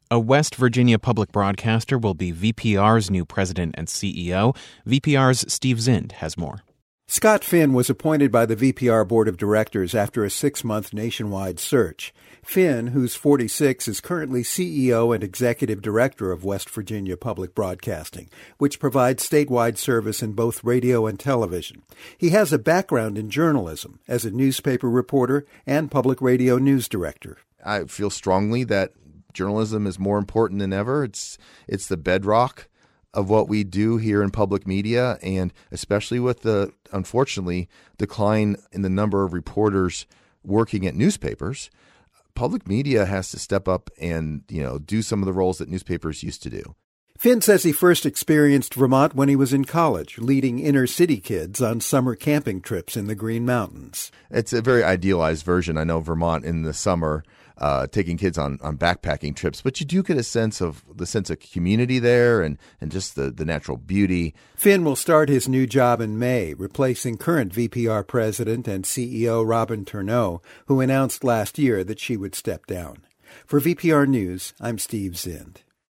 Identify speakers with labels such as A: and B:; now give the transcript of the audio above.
A: A West Virginia public broadcaster will be VPR's new president and CEO. VPR's Steve Zind has more.
B: Scott Finn was appointed by the VPR Board of Directors after a 6-month nationwide search. Finn, who's 46, is currently CEO and Executive Director of West Virginia Public Broadcasting, which provides statewide service in both radio and television. He has a background in journalism as a newspaper reporter and public radio news director.
C: I feel strongly that journalism is more important than ever. It's the bedrock of what we do here in public media, and especially with the, unfortunately, decline in the number of reporters working at newspapers, public media has to step up and, do some of the roles that newspapers used to do.
B: Finn says he first experienced Vermont when he was in college, leading inner-city kids on summer camping trips in the Green Mountains.
C: It's a very idealized version. I know Vermont in the summer, taking kids on backpacking trips, but you do get a sense of community there and just the natural beauty.
B: Finn will start his new job in May, replacing current VPR president and CEO Robin Turneau, who announced last year that she would step down. For VPR News, I'm Steve Zind.